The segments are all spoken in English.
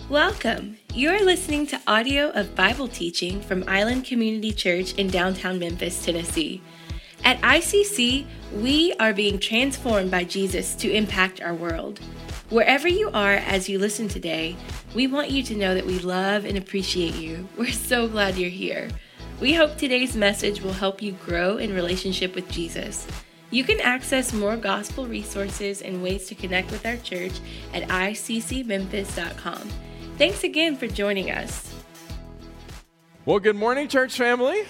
Welcome. You're listening to audio of Bible teaching from Island Community Church in downtown Memphis, Tennessee. At ICC, we are being transformed by Jesus to impact our world. Wherever you are as you listen today, we want you to know that we love and appreciate you. We're so glad you're here. We hope today's message will help you grow in relationship with Jesus. You can access more gospel resources and ways to connect with our church at iccmemphis.com. Thanks again for joining us. Well, good morning, church family.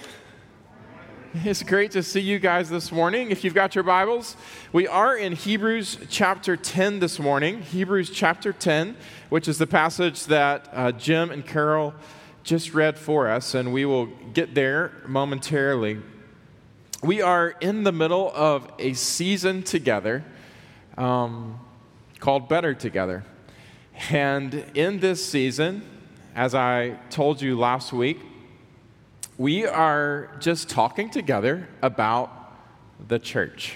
It's great to see you guys this morning. If you've got your Bibles, we are in Hebrews chapter 10 this morning. Hebrews chapter 10, which is the passage that Jim and Carol just read for us, and we will get there momentarily. We are in the middle of a season together called Better Together. And in this season, as I told you last week, we are just talking together about the church.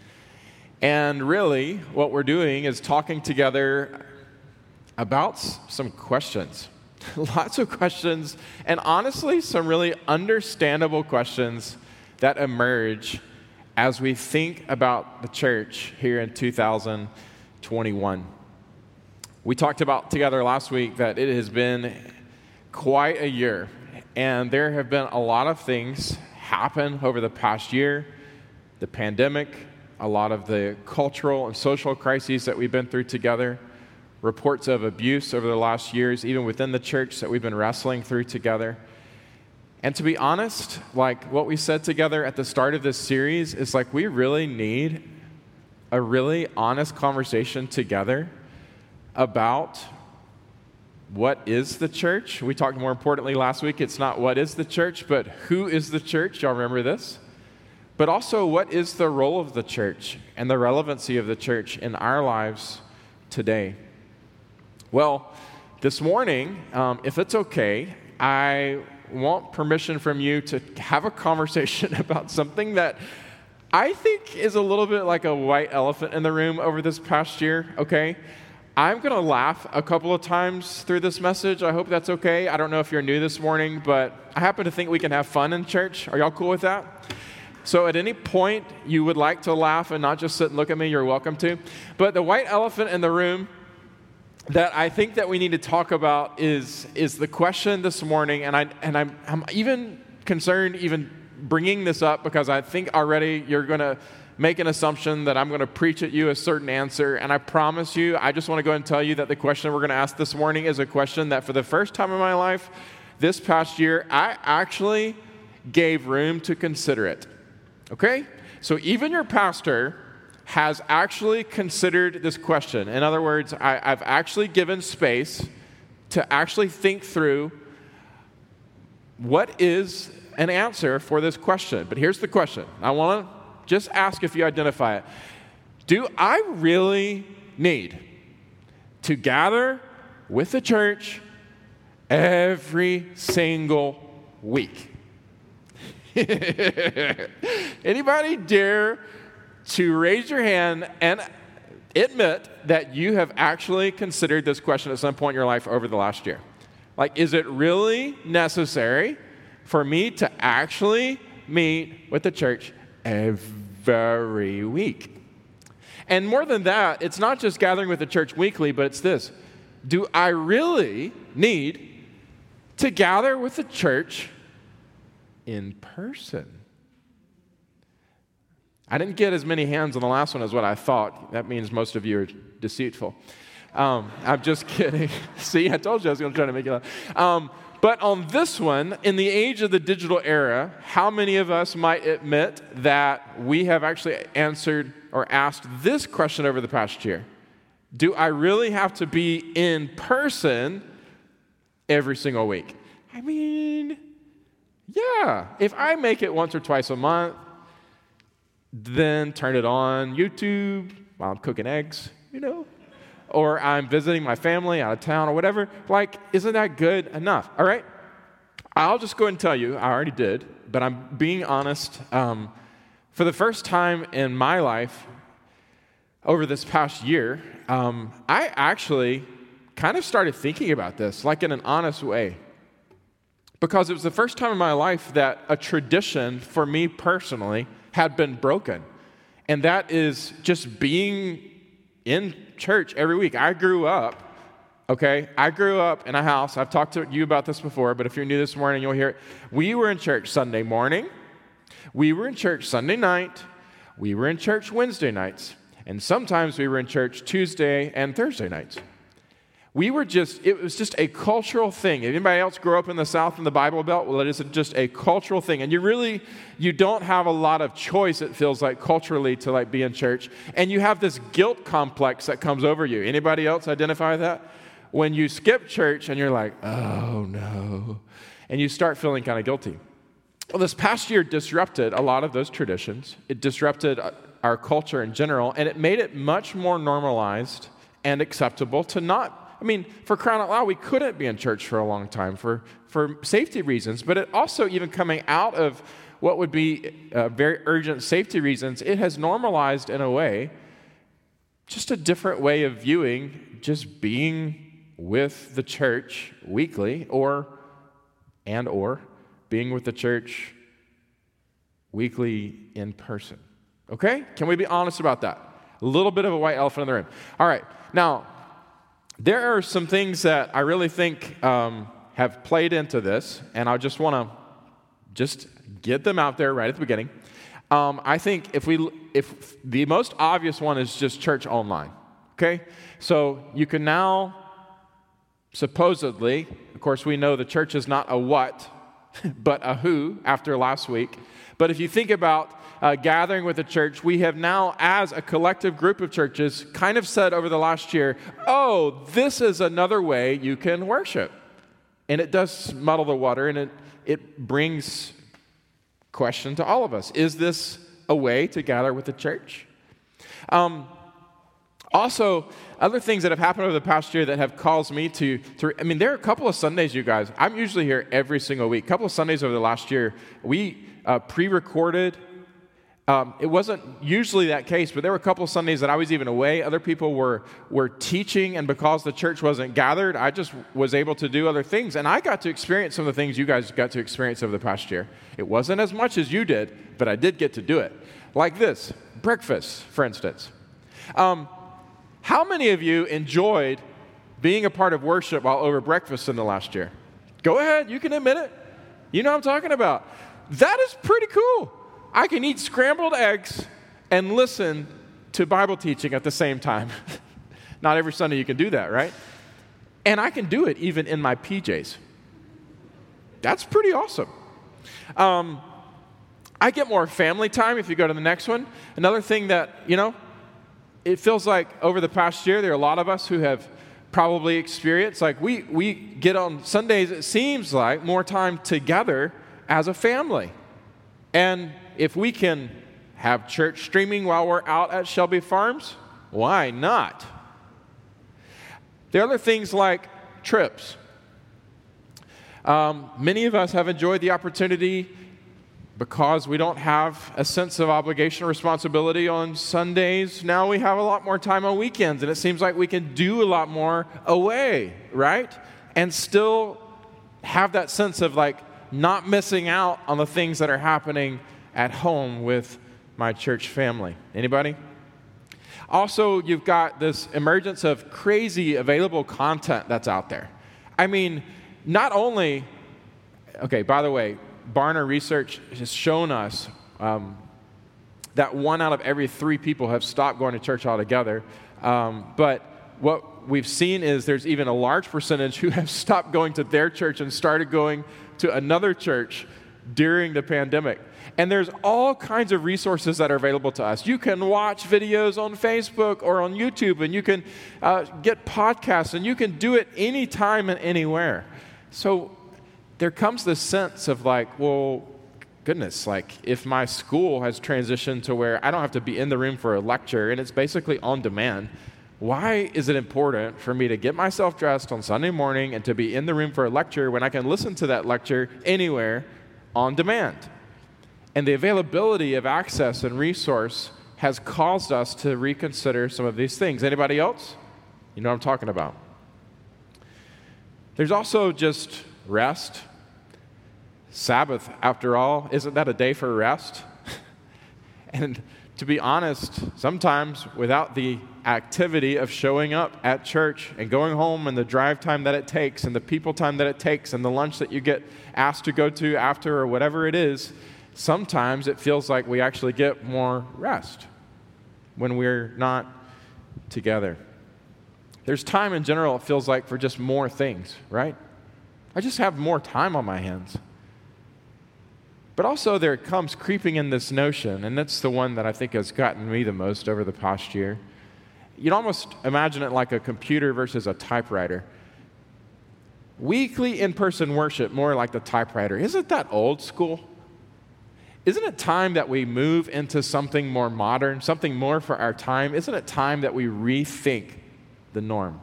And really, what we're doing is talking together about some questions. Lots of questions, and honestly, some really understandable questions that emerge as we think about the church here in 2021. We talked about together last week that it has been quite a year, and there have been a lot of things happen over the past year. The pandemic, a lot of the cultural and social crises that we've been through together, reports of abuse over the last years, even within the church that we've been wrestling through together. And to be honest, like what we said together at the start of this series is like we really need a really honest conversation together about what is the church. We talked more importantly last week, it's not what is the church, but who is the church. Y'all remember this? But also, what is the role of the church and the relevancy of the church in our lives today? Well, this morning, if it's okay, I want permission from you to have a conversation about something that I think is a little bit like a white elephant in the room over this past year, okay? I'm going to laugh a couple of times through this message. I hope that's okay. I don't know if you're new this morning, but I happen to think we can have fun in church. Are y'all cool with that? So at any point you would like to laugh and not just sit and look at me, you're welcome to. But the white elephant in the room that I think that we need to talk about is the question this morning, and I'm even concerned even bringing this up because I think already you're going to make an assumption that I'm going to preach at you a certain answer, and I promise you, I just want to go and tell you that the question we're going to ask this morning is a question that for the first time in my life this past year, I actually gave room to consider it, okay? So even your pastor has actually considered this question. In other words, I've actually given space to actually think through what is an answer for this question. But here's the question. I want to just ask if you identify it. Do I really need to gather with the church every single week? Anybody dare to raise your hand and admit that you have actually considered this question at some point in your life over the last year? Like, is it really necessary for me to actually meet with the church every week? And more than that, it's not just gathering with the church weekly, but it's this. Do I really need to gather with the church in person? I didn't get as many hands on the last one as what I thought. That means most of you are deceitful. I'm just kidding. See, I told you I was going to try to make it up. But on this one, in the age of the digital era, how many of us might admit that we have actually answered or asked this question over the past year? Do I really have to be in person every single week? I mean, yeah. If I make it once or twice a month, then turn it on YouTube while I'm cooking eggs, or I'm visiting my family out of town or whatever. Like, isn't that good enough? All right? I'll just go ahead and tell you, I already did, but I'm being honest. For the first time in my life over this past year, I actually kind of started thinking about this, like in an honest way. Because it was the first time in my life that a tradition for me personally had been broken. And that is just being in church every week. I grew up in a house. I've talked to you about this before, but if you're new this morning, you'll hear it. We were in church Sunday morning. We were in church Sunday night. We were in church Wednesday nights. And sometimes we were in church Tuesday and Thursday nights. It was just a cultural thing. Anybody else grow up in the South in the Bible Belt? Well, it is just a cultural thing. And you don't have a lot of choice, it feels like, culturally to like be in church. And you have this guilt complex that comes over you. Anybody else identify that? When you skip church and you're like, oh no, and you start feeling kind of guilty. Well, this past year disrupted a lot of those traditions. It disrupted our culture in general, and it made it much more normalized and acceptable to not, for crying out loud, we couldn't be in church for a long time for safety reasons, but it also, even coming out of what would be very urgent safety reasons, it has normalized in a way, just a different way of viewing just being with the church weekly or being with the church weekly in person. Okay? Can we be honest about that? A little bit of a white elephant in the room. All right. Now, there are some things that I really think have played into this, and I just want to just get them out there right at the beginning. I think if the most obvious one is just church online. Okay? So you can now supposedly, of course, we know the church is not a what, but a who after last week. But if you think about gathering with the church, we have now, as a collective group of churches, kind of said over the last year, oh, this is another way you can worship. And it does muddle the water, and it brings question to all of us. Is this a way to gather with the church? Also, other things that have happened over the past year that have caused me to there are a couple of Sundays, you guys. I'm usually here every single week. A couple of Sundays over the last year, we pre-recorded. It wasn't usually that case, but there were a couple of Sundays that I was even away. Other people were teaching, and because the church wasn't gathered, I just was able to do other things. And I got to experience some of the things you guys got to experience over the past year. It wasn't as much as you did, but I did get to do it. Like this, breakfast, for instance. How many of you enjoyed being a part of worship while over breakfast in the last year? Go ahead, you can admit it. You know what I'm talking about. That is pretty cool. I can eat scrambled eggs and listen to Bible teaching at the same time. Not every Sunday you can do that, right? And I can do it even in my PJs. That's pretty awesome. I get more family time if you go to the next one. Another thing that, it feels like over the past year, there are a lot of us who have probably experienced, like we get on Sundays, it seems like, more time together as a family. And if we can have church streaming while we're out at Shelby Farms, why not? There are other things like trips. Many of us have enjoyed the opportunity, because we don't have a sense of obligation or responsibility on Sundays. Now we have a lot more time on weekends, and it seems like we can do a lot more away, right? And still have that sense of like not missing out on the things that are happening at home with my church family. Anybody? Also, you've got this emergence of crazy available content that's out there. Not only, by the way, Barna research has shown us that 1 out of every 3 people have stopped going to church altogether. But what we've seen is there's even a large percentage who have stopped going to their church and started going to another church during the pandemic. And there's all kinds of resources that are available to us. You can watch videos on Facebook or on YouTube, and you can get podcasts, and you can do it anytime and anywhere. So there comes this sense of like, well, goodness, like if my school has transitioned to where I don't have to be in the room for a lecture and it's basically on demand, why is it important for me to get myself dressed on Sunday morning and to be in the room for a lecture when I can listen to that lecture anywhere on demand? And the availability of access and resource has caused us to reconsider some of these things. Anybody else? You know what I'm talking about. There's also just rest. Sabbath, after all, isn't that a day for rest? And to be honest, sometimes without the activity of showing up at church and going home and the drive time that it takes and the people time that it takes and the lunch that you get asked to go to after or whatever it is, sometimes it feels like we actually get more rest when we're not together. There's time in general, it feels like, for just more things, right? I just have more time on my hands. But also there comes creeping in this notion, and that's the one that I think has gotten me the most over the past year. You'd almost imagine it like a computer versus a typewriter. Weekly in-person worship, more like the typewriter. Isn't that old school? Isn't it time that we move into something more modern, something more for our time? Isn't it time that we rethink the norm?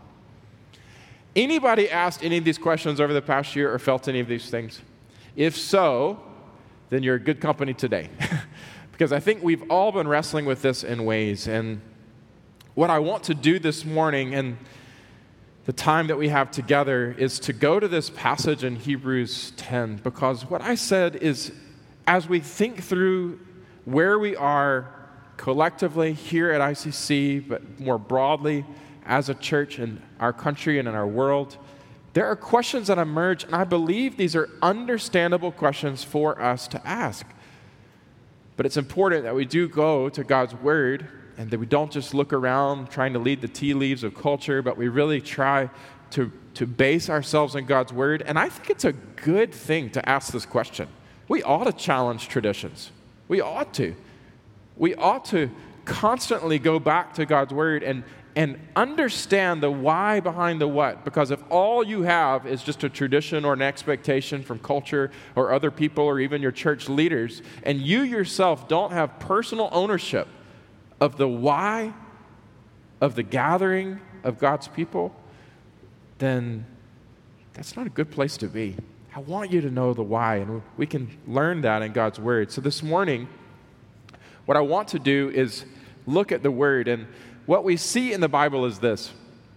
Anybody asked any of these questions over the past year or felt any of these things? If so, then you're good company today. Because I think we've all been wrestling with this in ways. And what I want to do this morning and the time that we have together is to go to this passage in Hebrews 10. Because what I said is, as we think through where we are collectively here at ICC, but more broadly as a church in our country and in our world, there are questions that emerge, and I believe these are understandable questions for us to ask. But it's important that we do go to God's Word and that we don't just look around trying to lead the tea leaves of culture, but we really try to base ourselves in God's Word. And I think it's a good thing to ask this question. We ought to challenge traditions. We ought to. We ought to constantly go back to God's Word and understand the why behind the what. Because if all you have is just a tradition or an expectation from culture or other people or even your church leaders, and you yourself don't have personal ownership of the why of the gathering of God's people, then that's not a good place to be. I want you to know the why, and we can learn that in God's Word. So this morning, what I want to do is look at the Word, and what we see in the Bible is this.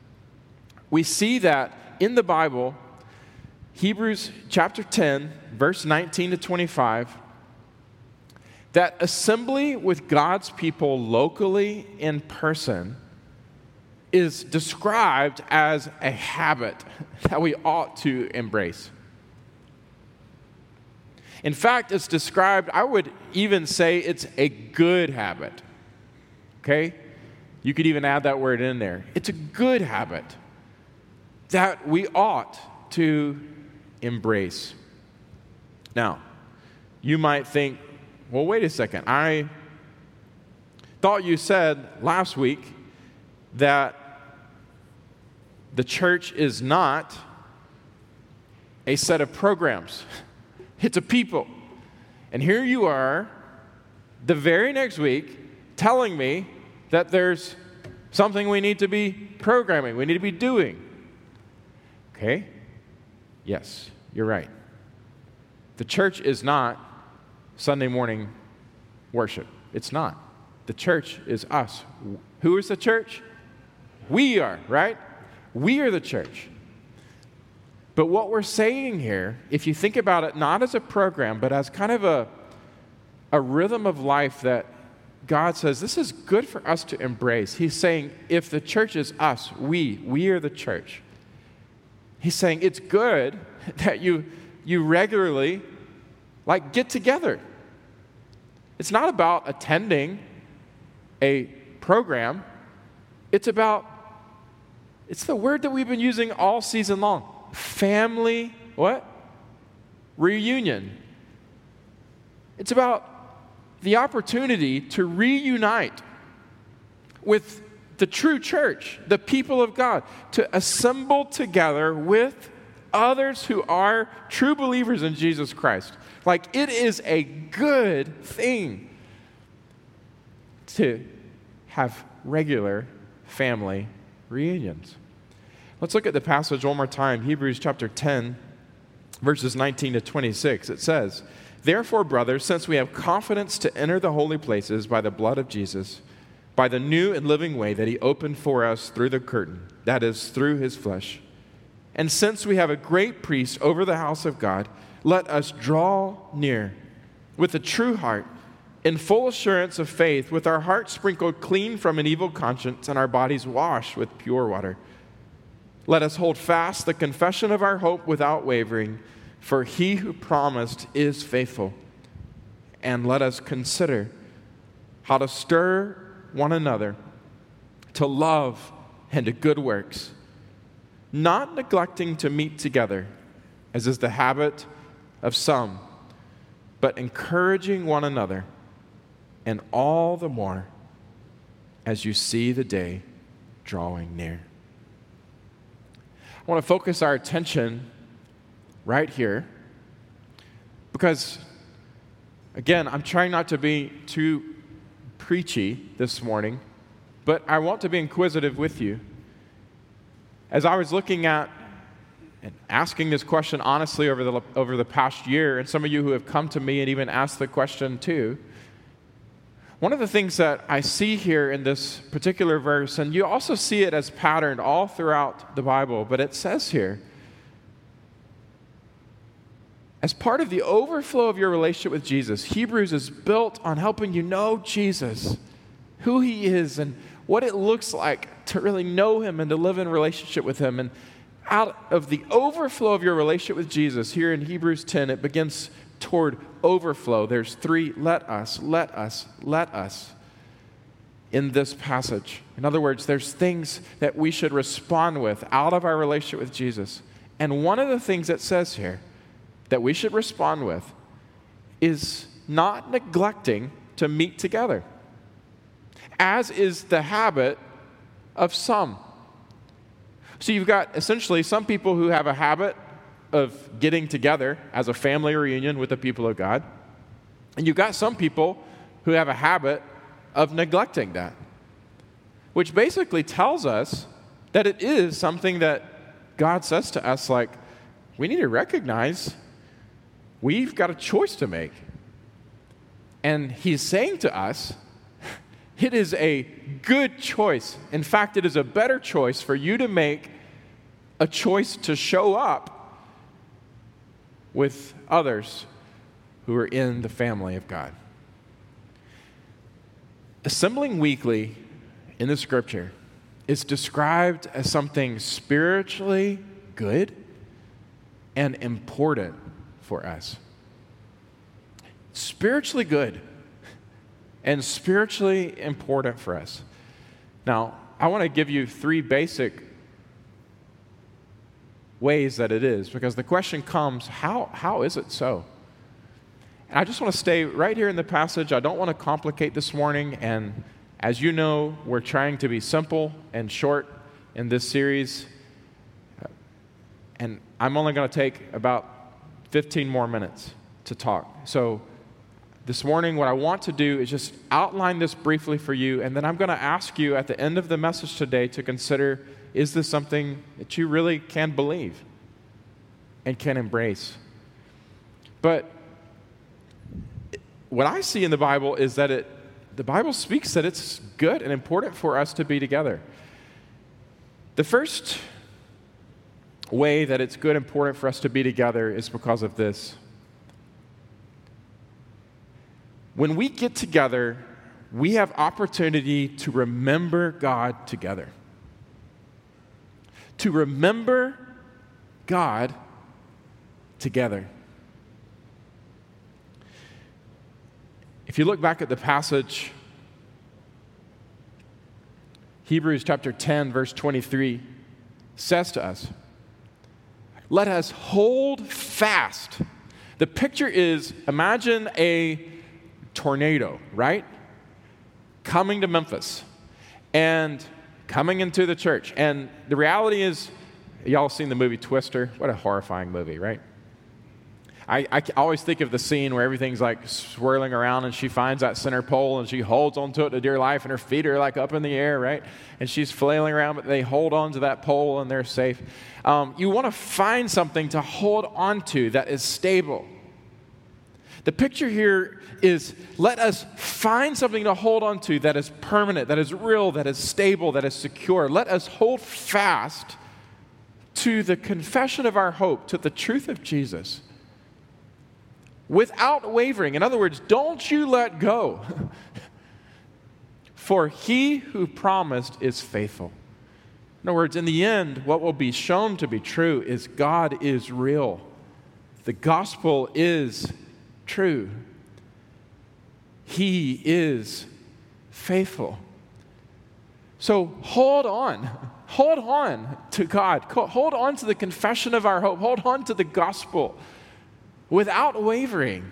We see that in the Bible, Hebrews chapter 10, verse 19 to 25, that assembly with God's people locally in person is described as a habit that we ought to embrace. In fact, it's described, I would even say it's a good habit. Okay? You could even add that word in there. It's a good habit that we ought to embrace. Now, you might think, well, wait a second. I thought you said last week that the church is not a set of programs. It's a people. And here you are, the very next week, telling me that there's something we need to be programming, we need to be doing. Okay? Yes, you're right. The church is not Sunday morning worship. It's not. The church is us. Who is the church? We are, right? We are the church. But what we're saying here, if you think about it not as a program, but as kind of a rhythm of life that God says, this is good for us to embrace. He's saying, if the church is us, we are the church. He's saying, it's good that you regularly, get together. It's not about attending a program. It's the word that we've been using all season long. Family, what? Reunion. It's about the opportunity to reunite with the true church, the people of God, to assemble together with others who are true believers in Jesus Christ. It is a good thing to have regular family reunions. Let's look at the passage one more time, Hebrews chapter 10, verses 19 to 26. It says, "Therefore, brothers, since we have confidence to enter the holy places by the blood of Jesus, by the new and living way that he opened for us through the curtain, that is, through his flesh, And since we have a great priest over the house of God, let us draw near with a true heart, in full assurance of faith, with our hearts sprinkled clean from an evil conscience and our bodies washed with pure water. Let us hold fast the confession of our hope without wavering, for he who promised is faithful. And let us consider how to stir one another to love and to good works, not neglecting to meet together, as is the habit of some, but encouraging one another, and all the more as you see the day drawing near. I want to focus our attention right here because, again, I'm trying not to be too preachy this morning, but I want to be inquisitive with you. As I was looking at and asking this question honestly over the past year, and some of you who have come to me and even asked the question too, one of the things that I see here in this particular verse, and you also see it as patterned all throughout the Bible, but it says here, as part of the overflow of your relationship with Jesus, Hebrews is built on helping you know Jesus, who he is, and what it looks like to really know him and to live in relationship with him. And out of the overflow of your relationship with Jesus, here in Hebrews 10, it begins toward overflow. There's 3 let us in this passage. In other words, there's things that we should respond with out of our relationship with Jesus. And one of the things it says here that we should respond with is not neglecting to meet together, as is the habit of some. So you've got essentially some people who have a habit of getting together as a family reunion with the people of God. And you've got some people who have a habit of neglecting that, which basically tells us that it is something that God says to us, like, we need to recognize we've got a choice to make. And he's saying to us, it is a good choice. In fact, it is a better choice for you to make a choice to show up with others who are in the family of God. Assembling weekly in the scripture is described as something spiritually good and important for us. Spiritually good and spiritually important for us. Now, I want to give you 3 basic ways that it is, because the question comes, how is it so? And I just want to stay right here in the passage. I don't want to complicate this morning, and as you know, we're trying to be simple and short in this series, and I'm only going to take about 15 more minutes to talk. So this morning, what I want to do is just outline this briefly for you, and then I'm going to ask you at the end of the message today to consider, is this something that you really can believe and can embrace? But what I see in the Bible is that the Bible speaks that it's good and important for us to be together. The first way that it's good and important for us to be together is because of this. When we get together, we have opportunity to remember God together. To remember God together. If you look back at the passage, Hebrews chapter 10, verse 23 says to us, let us hold fast. The picture is, imagine a tornado, right? Coming to Memphis and coming into the church. And the reality is, y'all seen the movie Twister? What a horrifying movie, right? I always think of the scene where everything's like swirling around and she finds that center pole and she holds onto it to dear life and her feet are like up in the air, right? And she's flailing around, but they hold on to that pole and they're safe. You want to find something to hold on to that is stable. The picture here is, let us find something to hold on to that is permanent, that is real, that is stable, that is secure. Let us hold fast to the confession of our hope, to the truth of Jesus, without wavering. In other words, don't you let go. For he who promised is faithful. In other words, in the end, what will be shown to be true is God is real. The gospel is true. He is faithful. So hold on to God. Hold on to the confession of our hope. Hold on to the gospel without wavering.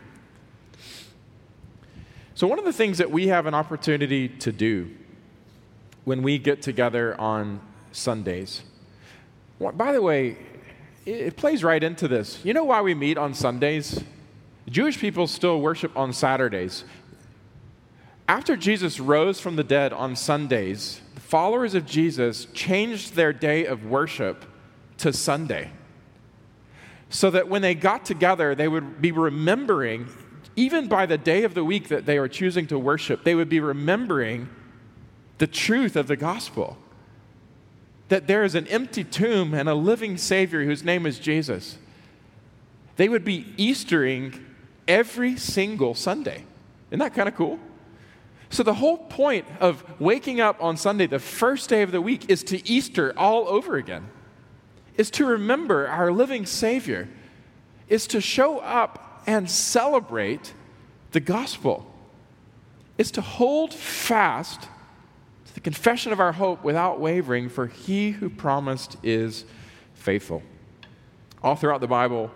So one of the things that we have an opportunity to do when we get together on Sundays, by the way, it plays right into this. You know why we meet on Sundays? Jewish people still worship on Saturdays. After Jesus rose from the dead on Sundays, the followers of Jesus changed their day of worship to Sunday, so that when they got together, they would be remembering, even by the day of the week that they were choosing to worship, they would be remembering the truth of the gospel. That there is an empty tomb and a living Savior whose name is Jesus. They would be Eastering every single Sunday. Isn't that kind of cool? So the whole point of waking up on Sunday, the first day of the week, is to Easter all over again. Is to remember our living Savior. Is to show up and celebrate the gospel. Is to hold fast to the confession of our hope without wavering, for he who promised is faithful. All throughout the Bible,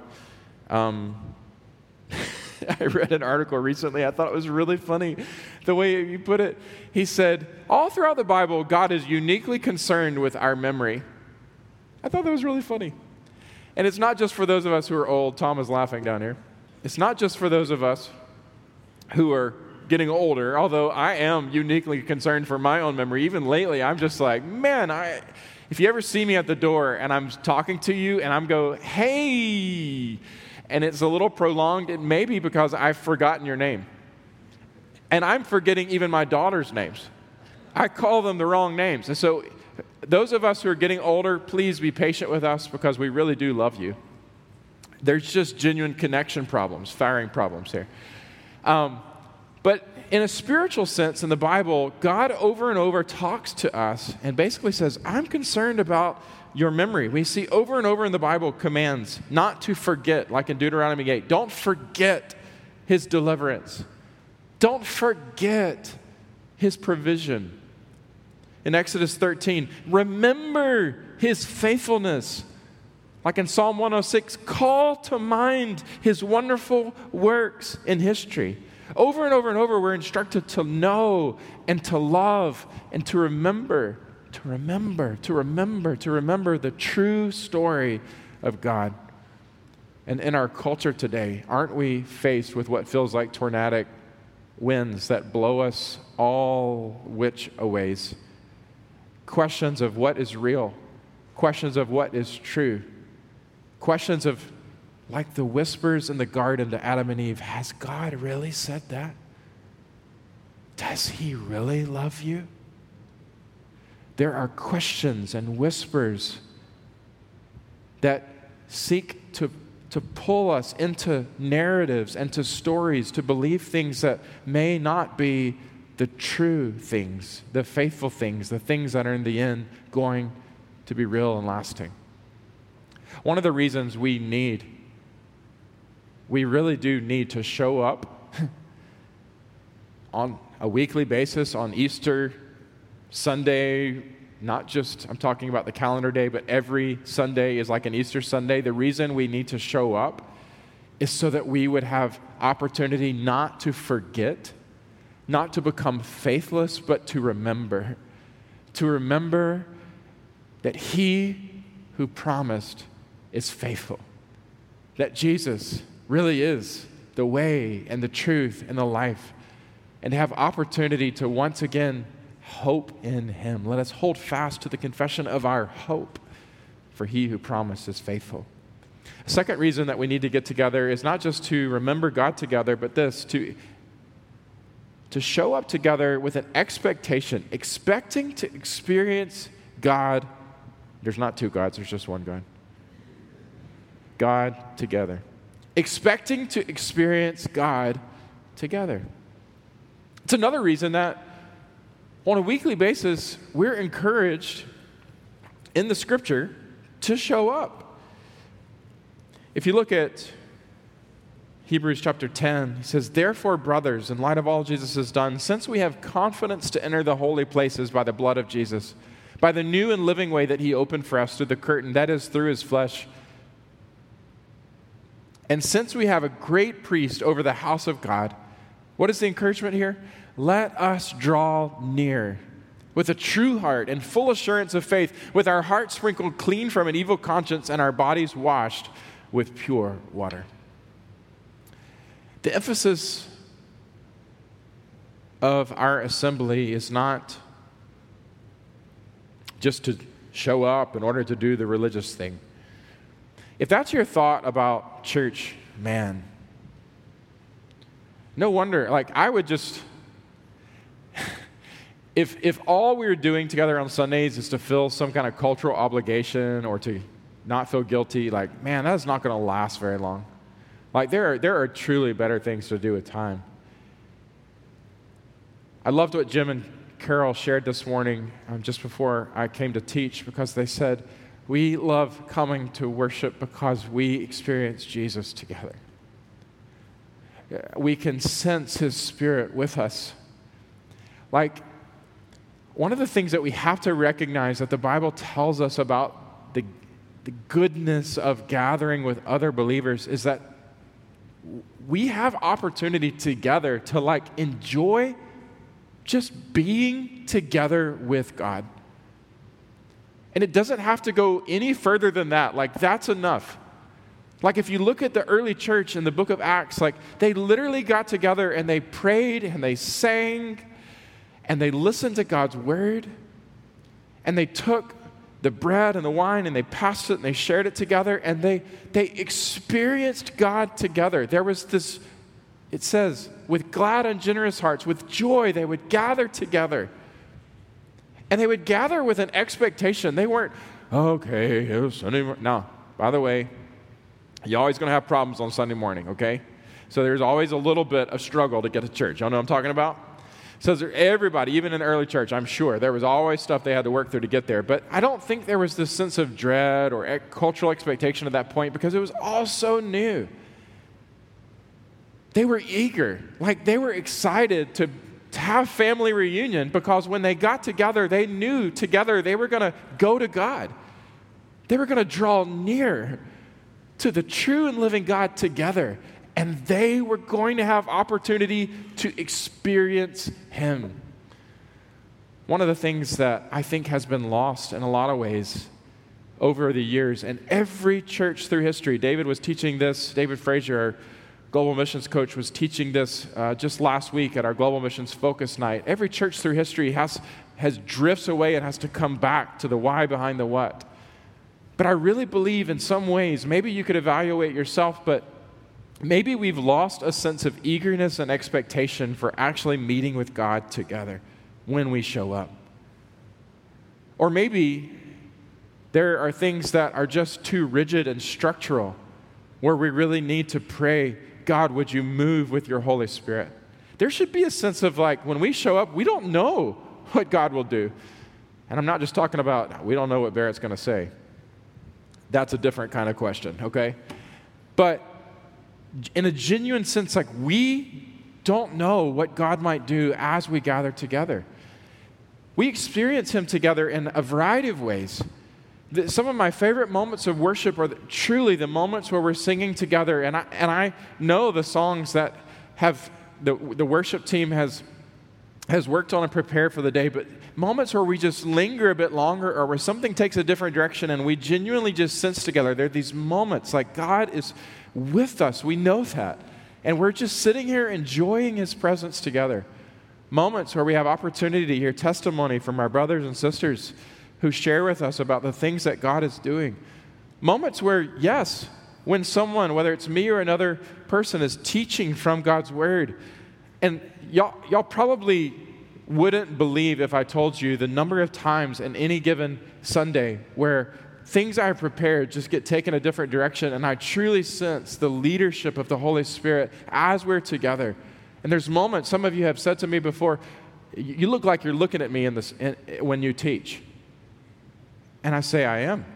I read an article recently. I thought it was really funny the way you put it. He said, all throughout the Bible, God is uniquely concerned with our memory. I thought that was really funny. And it's not just for those of us who are old. Tom is laughing down here. It's not just for those of us who are getting older, although I am uniquely concerned for my own memory. Even lately, I'm just like, man, if you ever see me at the door and I'm talking to you and I'm go, hey, and it's a little prolonged, it may be because I've forgotten your name. And I'm forgetting even my daughter's names. I call them the wrong names. And so those of us who are getting older, please be patient with us because we really do love you. There's just genuine connection problems, firing problems here. But in a spiritual sense in the Bible, God over and over talks to us and basically says, I'm concerned about your memory. We see over and over in the Bible commands not to forget, like in Deuteronomy 8. Don't forget his deliverance. Don't forget his provision. In Exodus 13, remember his faithfulness. Like in Psalm 106, call to mind his wonderful works in history. Over and over and over, we're instructed to know and to love and to remember the true story of God. And in our culture today, aren't we faced with what feels like tornadic winds that blow us all which a ways? Questions of what is real, questions of what is true, questions of, like the whispers in the garden to Adam and Eve, has God really said that? Does he really love you? There are questions and whispers that seek to pull us into narratives and to stories, to believe things that may not be the true things, the faithful things, the things that are in the end going to be real and lasting. One of the reasons we really do need to show up on a weekly basis on Easter Sunday, not just, I'm talking about the calendar day, but every Sunday is like an Easter Sunday. The reason we need to show up is so that we would have opportunity not to forget, not to become faithless, but to remember. To remember that he who promised is faithful. That Jesus really is the way and the truth and the life. And to have opportunity to once again hope in him. Let us hold fast to the confession of our hope, for he who promised is faithful. A second reason that we need to get together is not just to remember God together, but this, to show up together with an expectation, expecting to experience God. There's not two gods, there's just one God. God together. Expecting to experience God together. It's another reason that on a weekly basis, we're encouraged in the Scripture to show up. If you look at Hebrews chapter 10, he says, "Therefore, brothers, in light of all Jesus has done, since we have confidence to enter the holy places by the blood of Jesus, by the new and living way that he opened for us through the curtain, that is, through his flesh. And since we have a great priest over the house of God," what is the encouragement here? "Let us draw near with a true heart and full assurance of faith, with our hearts sprinkled clean from an evil conscience and our bodies washed with pure water." The emphasis of our assembly is not just to show up in order to do the religious thing. If that's your thought about church, man, no wonder. Like, I would just, if all we were doing together on Sundays is to fill some kind of cultural obligation or to not feel guilty, like, man, that's not going to last very long. Like, there are truly better things to do with time. I loved what Jim and Carol shared this morning just before I came to teach, because they said, we love coming to worship because we experience Jesus together. We can sense his Spirit with us. Like, one of the things that we have to recognize that the Bible tells us about the goodness of gathering with other believers is that we have opportunity together to like enjoy just being together with God. And it doesn't have to go any further than that. Like, that's enough. Like, if you look at the early church in the book of Acts, like, they literally got together and they prayed and they sang and they listened to God's word, and they took the bread and the wine and they passed it and they shared it together, and they experienced God together. There was this, it says, with glad and generous hearts, with joy, they would gather together. And they would gather with an expectation. They weren't, okay, it was Sunday morning. No, by the way, you're always going to have problems on Sunday morning, okay? So there's always a little bit of struggle to get to church. Y'all know what I'm talking about? So everybody, even in the early church, I'm sure, there was always stuff they had to work through to get there. But I don't think there was this sense of dread or cultural expectation at that point, because it was all so new. They were eager. Like, they were excited to have family reunion, because when they got together, they knew together they were going to go to God. They were going to draw near to the true and living God together. And they were going to have opportunity to experience him. One of the things that I think has been lost in a lot of ways over the years, and every church through history, David was teaching this, David Frazier, our global missions coach, was teaching this just last week at our global missions focus night. Every church through history has drifts away and has to come back to the why behind the what. But I really believe in some ways, maybe you could evaluate yourself, but maybe we've lost a sense of eagerness and expectation for actually meeting with God together when we show up. Or maybe there are things that are just too rigid and structural, where we really need to pray, God, would you move with your Holy Spirit? There should be a sense of, like, when we show up, we don't know what God will do. And I'm not just talking about, we don't know what Barrett's going to say. That's a different kind of question, okay? But in a genuine sense, like, we don't know what God might do as we gather together. We experience him together in a variety of ways. Some of my favorite moments of worship are truly the moments where we're singing together, and I know the songs that have the worship team has worked on and prepared for the day, but moments where we just linger a bit longer, or where something takes a different direction and we genuinely just sense together. There are these moments like God is with us. We know that. And we're just sitting here enjoying his presence together. Moments where we have opportunity to hear testimony from our brothers and sisters who share with us about the things that God is doing. Moments where, yes, when someone, whether it's me or another person, is teaching from God's word, and y'all probably wouldn't believe if I told you the number of times in any given Sunday where things I prepared just get taken a different direction, and I truly sense the leadership of the Holy Spirit as we're together. And there's moments, some of you have said to me before, you look like you're looking at me when you teach. And I say, I am.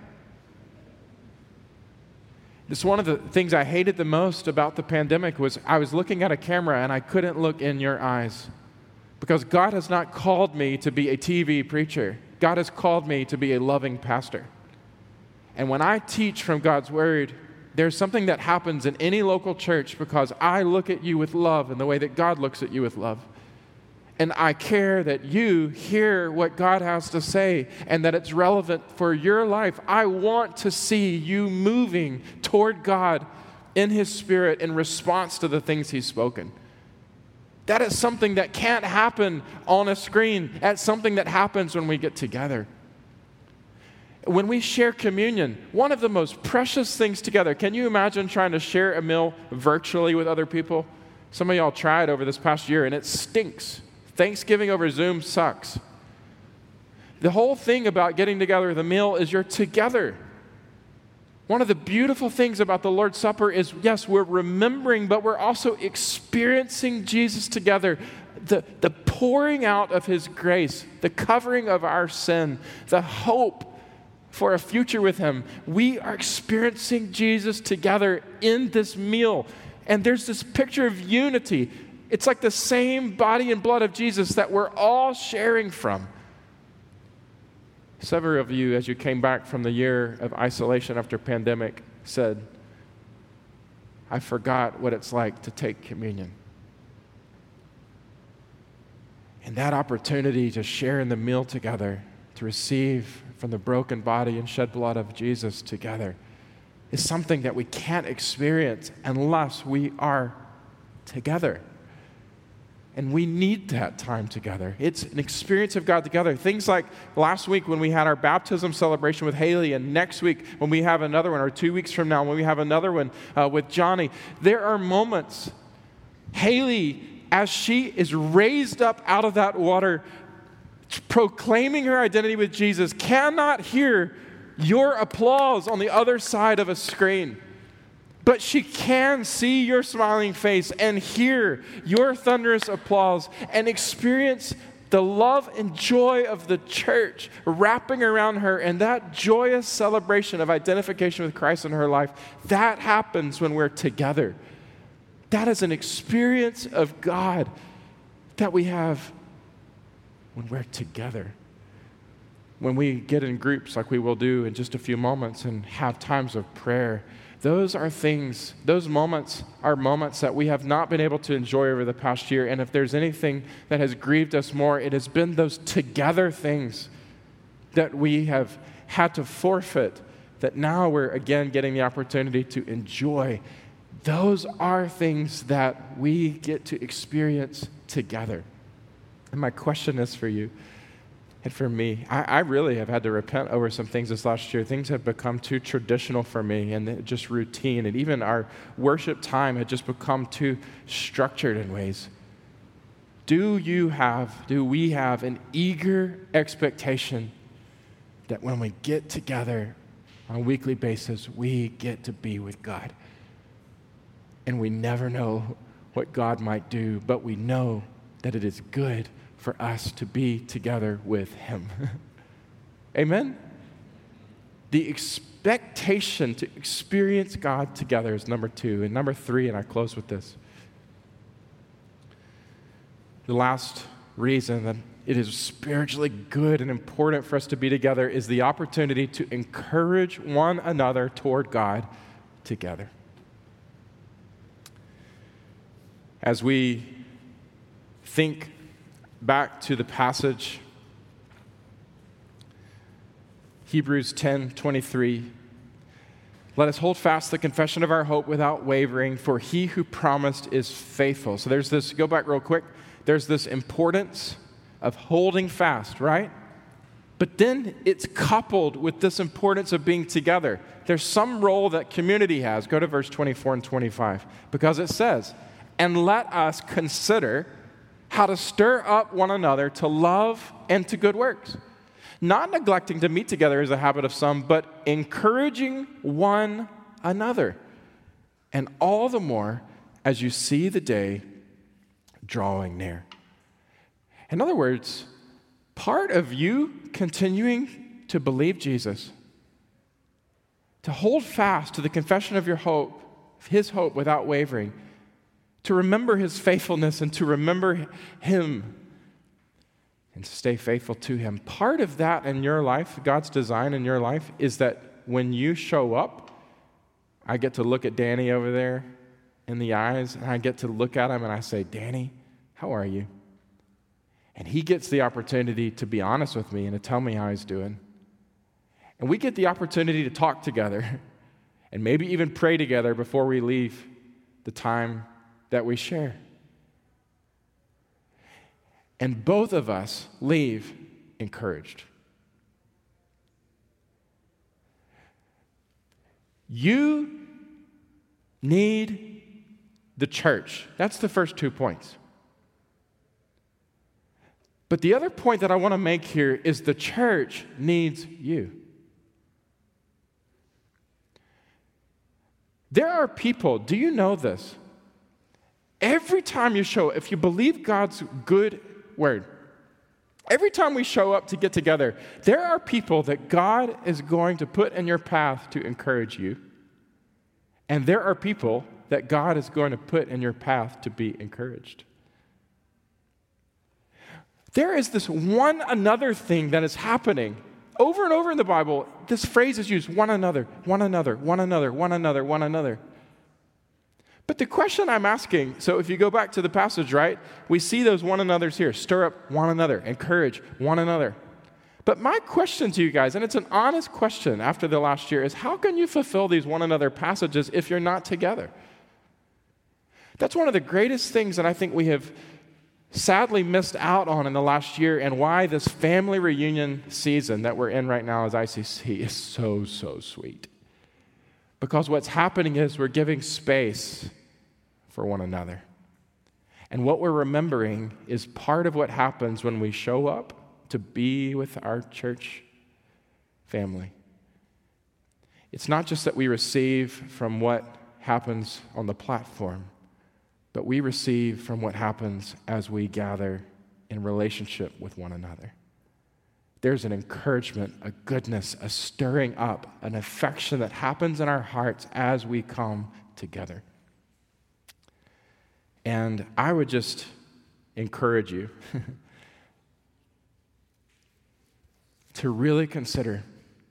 It's one of the things I hated the most about the pandemic was I was looking at a camera and I couldn't look in your eyes. Because God has not called me to be a TV preacher. God has called me to be a loving pastor. And when I teach from God's Word, there's something that happens in any local church because I look at you with love in the way that God looks at you with love. And I care that you hear what God has to say and that it's relevant for your life. I want to see you moving toward God in His Spirit in response to the things He's spoken. That is something that can't happen on a screen. That's something that happens when we get together. When we share communion, one of the most precious things together, can you imagine trying to share a meal virtually with other people? Some of y'all tried over this past year and it stinks. Thanksgiving over Zoom sucks. The whole thing about getting together with a meal is you're together. One of the beautiful things about the Lord's Supper is, yes, we're remembering, but we're also experiencing Jesus together. The pouring out of His grace, the covering of our sin, the hope for a future with Him. We are experiencing Jesus together in this meal. And there's this picture of unity. It's like the same body and blood of Jesus that we're all sharing from. Several of you, as you came back from the year of isolation after pandemic, said, I forgot what it's like to take communion. And that opportunity to share in the meal together, to receive from the broken body and shed blood of Jesus together, is something that we can't experience unless we are together. And we need that time together. It's an experience of God together. Things like last week when we had our baptism celebration with Haley, and next week when we have another one, or 2 weeks from now when we have another one with Johnny. There are moments, Haley, as she is raised up out of that water, proclaiming her identity with Jesus, cannot hear your applause on the other side of a screen. But she can see your smiling face and hear your thunderous applause and experience the love and joy of the church wrapping around her, and that joyous celebration of identification with Christ in her life. That happens when we're together. That is an experience of God that we have when we're together. When we get in groups like we will do in just a few moments and have times of prayer, those moments are moments that we have not been able to enjoy over the past year. And if there's anything that has grieved us more, it has been those together things that we have had to forfeit, that now we're again getting the opportunity to enjoy. Those are things that we get to experience together. And my question is for you, and for me, I really have had to repent over some things this last year. Things have become too traditional for me and just routine. And even our worship time had just become too structured in ways. Do we have an eager expectation that when we get together on a weekly basis, we get to be with God? And we never know what God might do, but we know that it is good for us to be together with Him. Amen? The expectation to experience God together is number 2. And number 3, and I close with this. The last reason that it is spiritually good and important for us to be together is the opportunity to encourage one another toward God together. As we think back to the passage, Hebrews 10:23. Let us hold fast the confession of our hope without wavering, for He who promised is faithful. So there's this, go back real quick, there's this importance of holding fast, right? But then it's coupled with this importance of being together. There's some role that community has. Go to verse 24 and 25, because it says, and let us consider how to stir up one another to love and to good works. Not neglecting to meet together is a habit of some, but encouraging one another. And all the more as you see the day drawing near. In other words, part of you continuing to believe Jesus, to hold fast to the confession of your hope, his hope without wavering, to remember his faithfulness and to remember him and to stay faithful to him. Part of that in your life, God's design in your life, is that when you show up, I get to look at Danny over there in the eyes, and I get to look at him and I say, Danny, how are you? And he gets the opportunity to be honest with me and to tell me how he's doing. And we get the opportunity to talk together and maybe even pray together before we leave the time that we share. And both of us leave encouraged. You need the church. That's the first 2 points. But the other point that I want to make here is the church needs you. There are people, do you know this? Every time you show, if you believe God's good word, every time we show up to get together, there are people that God is going to put in your path to encourage you. And there are people that God is going to put in your path to be encouraged. There is this one another thing that is happening. Over and over in the Bible, this phrase is used, one another, one another, one another, one another, one another. But the question I'm asking, so if you go back to the passage, right, we see those one another's here. Stir up one another, encourage one another. But my question to you guys, and it's an honest question after the last year, is how can you fulfill these one another passages if you're not together? That's one of the greatest things that I think we have sadly missed out on in the last year, and why this family reunion season that we're in right now as ICC is so sweet. Because what's happening is we're giving space for one another. And what we're remembering is part of what happens when we show up to be with our church family. It's not just that we receive from what happens on the platform, but we receive from what happens as we gather in relationship with one another. There's an encouragement, a goodness, a stirring up, an affection that happens in our hearts as we come together. And I would just encourage you to really consider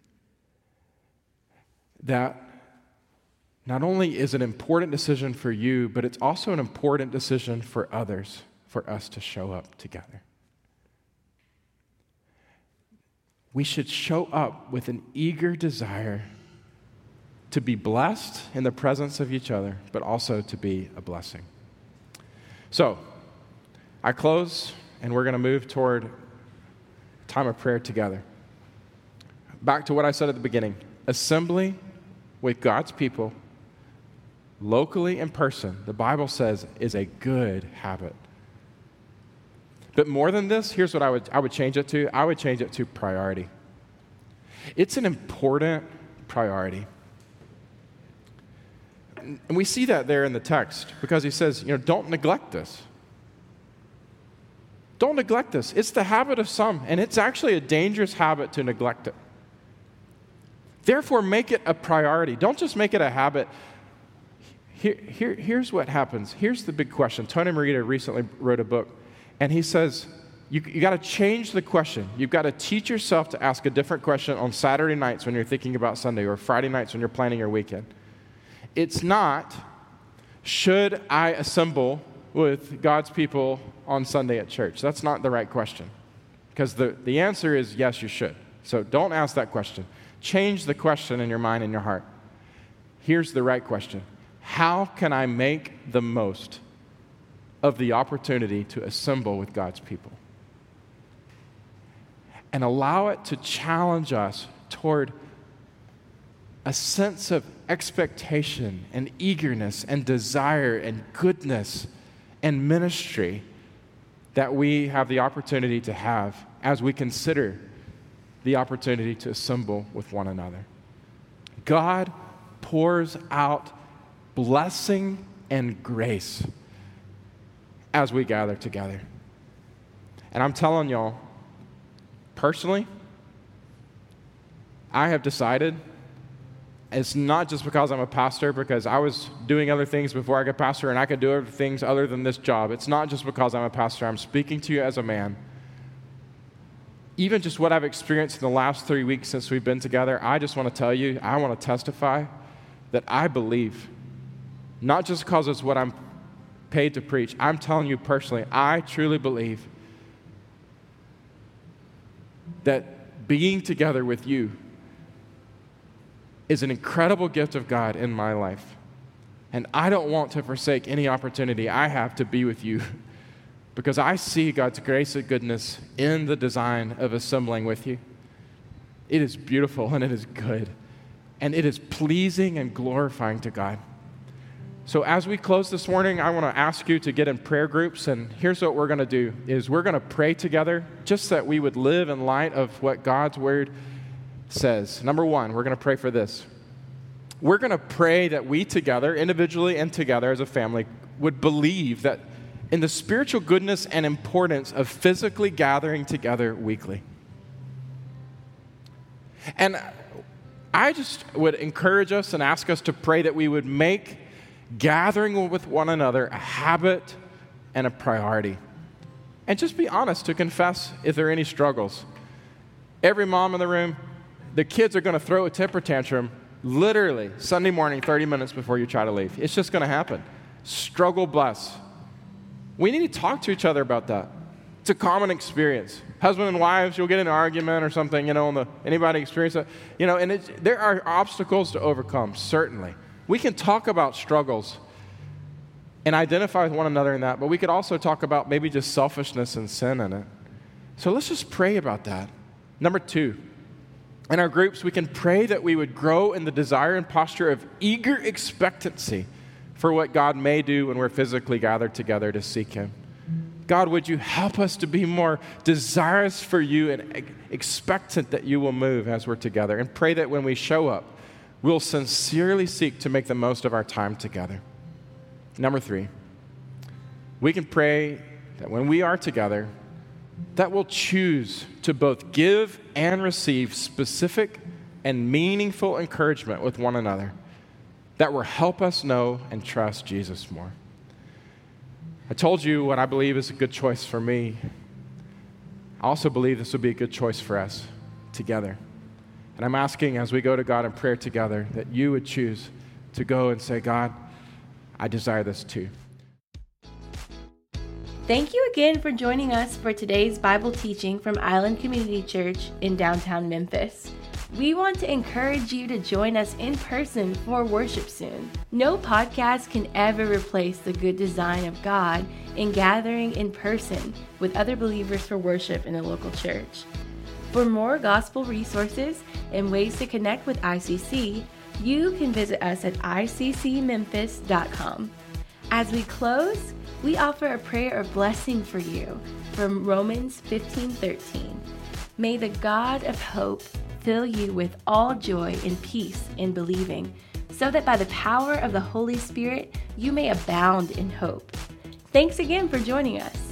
that not only is it an important decision for you, but it's also an important decision for others, for us to show up together. We should show up with an eager desire to be blessed in the presence of each other, but also to be a blessing. So, I close, and we're going to move toward time of prayer together. Back to what I said at the beginning. Assembly with God's people, locally in person, the Bible says, is a good habit. But more than this, here's what I would change it to. I would change it to priority. It's an important priority. And we see that there in the text because he says, don't neglect this. Don't neglect this. It's the habit of some, and it's actually a dangerous habit to neglect it. Therefore, make it a priority. Don't just make it a habit. Here's what happens. Here's the big question. Tony Merida recently wrote a book, and he says, you got to change the question. You've got to teach yourself to ask a different question on Saturday nights when you're thinking about Sunday, or Friday nights when you're planning your weekend. It's not, should I assemble with God's people on Sunday at church? That's not the right question. Because the answer is yes, you should. So don't ask that question. Change the question in your mind and your heart. Here's the right question. How can I make the most of the opportunity to assemble with God's people? And allow it to challenge us toward a sense of expectation and eagerness and desire and goodness and ministry that we have the opportunity to have as we consider the opportunity to assemble with one another. God pours out blessing and grace as we gather together. And I'm telling y'all, personally, I have decided it's not just because I'm a pastor, because I was doing other things before I got pastor and I could do other things other than this job. It's not just because I'm a pastor. I'm speaking to you as a man. Even just what I've experienced in the last 3 weeks since we've been together, I just want to tell you, I want to testify that I believe, not just because it's what I'm paid to preach. I'm telling you personally, I truly believe that being together with you is an incredible gift of God in my life. And I don't want to forsake any opportunity I have to be with you because I see God's grace and goodness in the design of assembling with you. It is beautiful and it is good. And it is pleasing and glorifying to God. So as we close this morning, I want to ask you to get in prayer groups. And here's what we're going to do, is we're going to pray together just that we would live in light of what God's word says. Number one, we're going to pray for this. We're going to pray that we together, individually and together as a family, would believe that in the spiritual goodness and importance of physically gathering together weekly. And I just would encourage us and ask us to pray that we would make gathering with one another a habit and a priority. And just be honest to confess if there are any struggles. Every mom in the room, the kids are going to throw a temper tantrum literally Sunday morning, 30 minutes before you try to leave. It's just going to happen. Struggle bless. We need to talk to each other about that. It's a common experience. Husband and wives, you'll get in an argument or something, anybody experience that? And there are obstacles to overcome, certainly. We can talk about struggles and identify with one another in that, but we could also talk about maybe just selfishness and sin in it. So let's just pray about that. Number two, in our groups, we can pray that we would grow in the desire and posture of eager expectancy for what God may do when we're physically gathered together to seek Him. God, would you help us to be more desirous for you and expectant that you will move as we're together, and pray that when we show up, we'll sincerely seek to make the most of our time together. Number three, we can pray that when we are together, that we'll choose to both give and receive specific and meaningful encouragement with one another that will help us know and trust Jesus more. I told you what I believe is a good choice for me. I also believe this will be a good choice for us together. And I'm asking as we go to God in prayer together that you would choose to go and say, God, I desire this too. Thank you again for joining us for today's Bible teaching from Island Community Church in downtown Memphis. We want to encourage you to join us in person for worship soon. No podcast can ever replace the good design of God in gathering in person with other believers for worship in a local church. For more gospel resources and ways to connect with ICC, you can visit us at iccmemphis.com. As we close, we offer a prayer of blessing for you from Romans 15:13. May the God of hope fill you with all joy and peace in believing, so that by the power of the Holy Spirit you may abound in hope. Thanks again for joining us.